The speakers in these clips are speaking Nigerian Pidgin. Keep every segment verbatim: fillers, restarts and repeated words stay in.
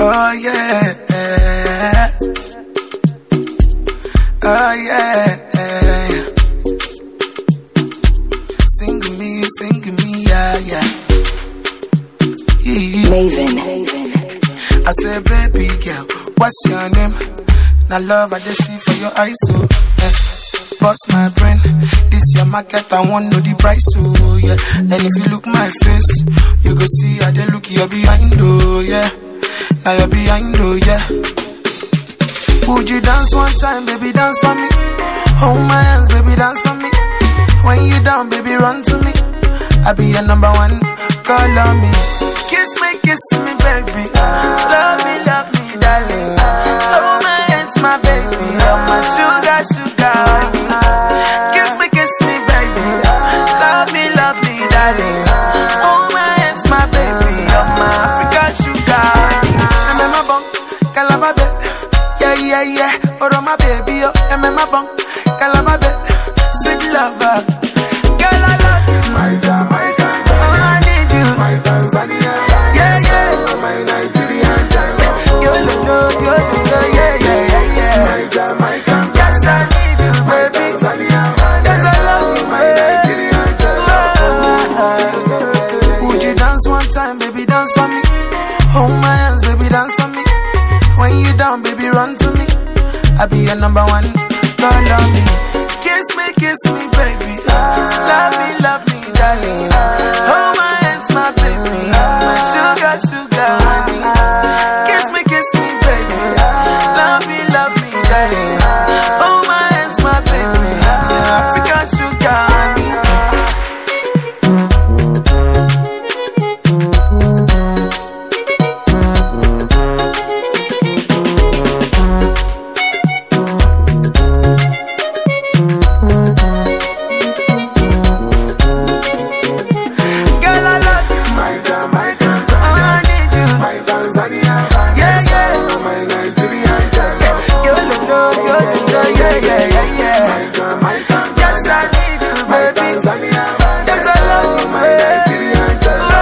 Oh yeah, oh yeah. Sing to me, sing to me, yeah, yeah. Maven. I say, baby girl, what's your name? Now love I just see for your eyes, so yeah. Bust my brain, this your market, I want know the price, so yeah. And if you look my face, you go see how they look you're behind, oh yeah. Now you're behind, oh yeah. Would you dance one time, baby, dance for me? Hold my hands, baby, dance for me. When you down, baby, run to me. I be your number one, call on me. Kiss me, kiss me, baby. Love me, love me, darling. Hold my hands, my baby. You're my sugar, sugar, honey. Kiss me, kiss me, baby. Love me, love me, darling. Hold my hands, my baby. You're my Africa, sugar, honey. I'm in my bunk, calababe. Yeah, yeah, yeah. Oh, my baby, oh. I'm in my bunk, calababe. Sweet lover. Girl, I love you. My Jamaica. Oh, I need you. My Tanzania. Yeah, yeah. My Nigerian child. Yo, yo, yo, yo, yo, yeah, yeah, yeah, yeah. My Jamaica. Yes, I need you, baby. Tanzania. Yes, I love you, My Nigerian child. Would you dance one time, baby, dance for me? Hold my hands, baby, dance for me. When you down, baby, run to me. I be your number one, call on me. Kiss me, kiss me, baby. Love me, love me, darling. Hold my hands, my baby. My sugar, sugar, honey. Kiss me, kiss me, baby. Love me, love me, darling. Hold my hands, my baby. African sugar, honey. Girl, I love you. My Jamaica. Oh, I need you. My Tanzania. Yeah, yeah. My Nigerian child. Yo, yo, yo, yo, yeah, yeah, yeah, yeah. My Jamaica. Yes, I need you, My baby. Tanzania. Yes, I love you, My Nigerian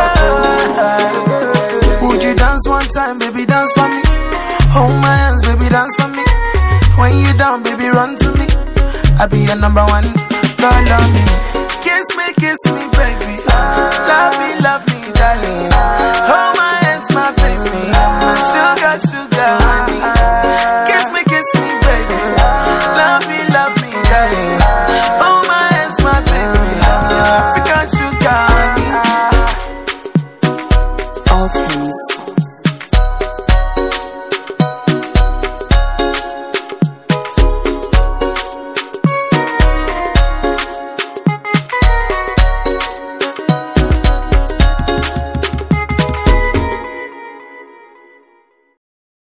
child. Would you dance one time, baby, dance for me? Hold my hands, baby, dance for me. When you down, baby, run to me. I be your number one, call on me. Kiss me, kiss me, baby. Love me, love me, darling. Hold my hands, my baby. My sugar, sugar, honey. Kiss me, kiss me, baby. Love me, love me, darling. Hold my hands, my baby. African sugar, honey. All Tim's.